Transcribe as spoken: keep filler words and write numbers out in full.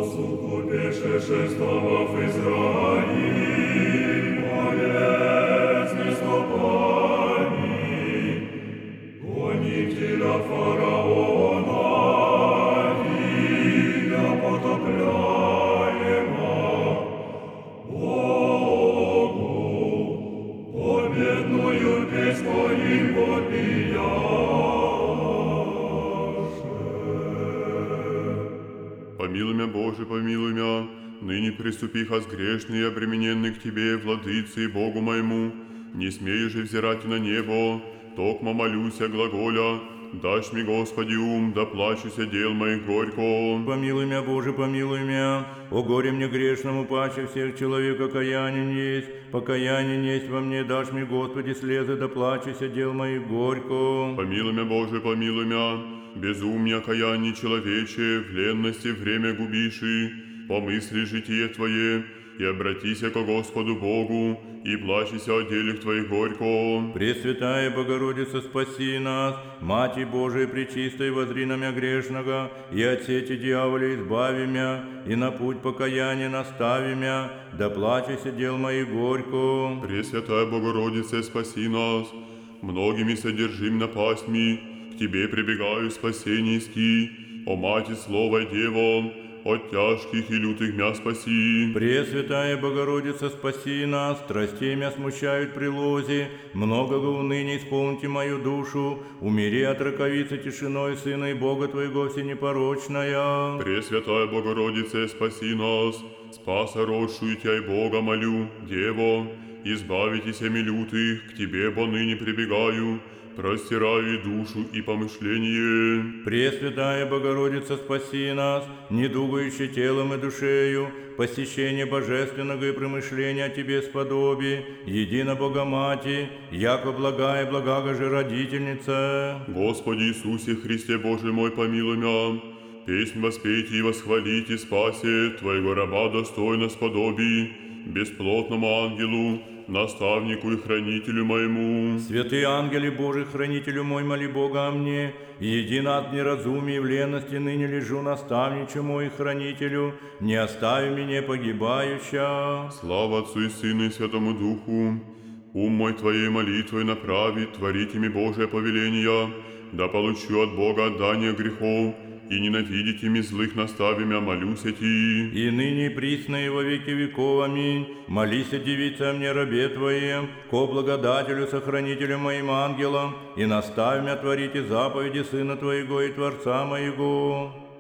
Шествовав Израиль, болезни стопами, гонителя фараона, видя потопляема, Богу победную песнь своим вопияше. Помилуй мя, Боже, помилуй мя, ныне приступиха с грешный и обремененный к Тебе, владыце и Богу моему, не смею же взирать на небо, токмо молюся глаголя, дашь мне, Господи, ум, да плачуся дел моих горько. Помилуй мя, Боже, помилуй мя, о горе мне грешному, паче всех человек окаянен есть, покаяние есть во мне, дашь мне, Господи, слезы, да плачуся дел моих горько. Помилуй мя, Боже, помилуй мя, безумие окаяние человече, в ленности время губиши, помысли житие Твое, и обратися ко Господу Богу, и плачися о делах Твоих горько. Пресвятая Богородица, спаси нас, Мати Божия пречистой, возри на мя грешного, и от сети дьяволя избави мя, и на путь покаяния настави мя, да плачися дел моих горько. Пресвятая Богородица, спаси нас, многими содержим напастьми, к Тебе прибегаю спасение иски, о Мати Слово Дево, от тяжких и лютых мя спаси. Пресвятая Богородица, спаси нас, страстей мя смущают прилози, многого уныния исполните мою душу, умери от раковицы тишиной Сына и Бога Твоего всенепорочная. Пресвятая Богородица, спаси нас, спаса родшую Тя и Бога молю, Дево, избавитесь ми лютых, к Тебе бо ныне прибегаю, простираю и душу, и помышление. Пресвятая Богородица, спаси нас, недугающий телом и душею, посещение божественного и промышления о Тебе сподоби, едино Богомати, яко благая благага же родительница. Господи Иисусе Христе Боже мой, помилуй мя, песнь воспейте и восхвалите, спасе Твоего раба достойно сподоби, бесплотному ангелу, наставнику и хранителю моему. Святые ангели Божий, хранителю мой, моли Бога о мне, едино от неразумия и в ленности ныне лежу, наставничу мой, хранителю, не остави меня погибающа. Слава Отцу и Сыну и Святому Духу, ум мой Твоей молитвой направит, творите ми Божие повеления, да получу от Бога отдание грехов, и ненавидите ми злых настави мя, молюся Ти. И ныне и присно и во веки веков, аминь. Молися, девица, мне, рабе Твоем, ко благодателю, сохранителю моим ангелам, и наставь мя творите заповеди Сына Твоего и Творца моего.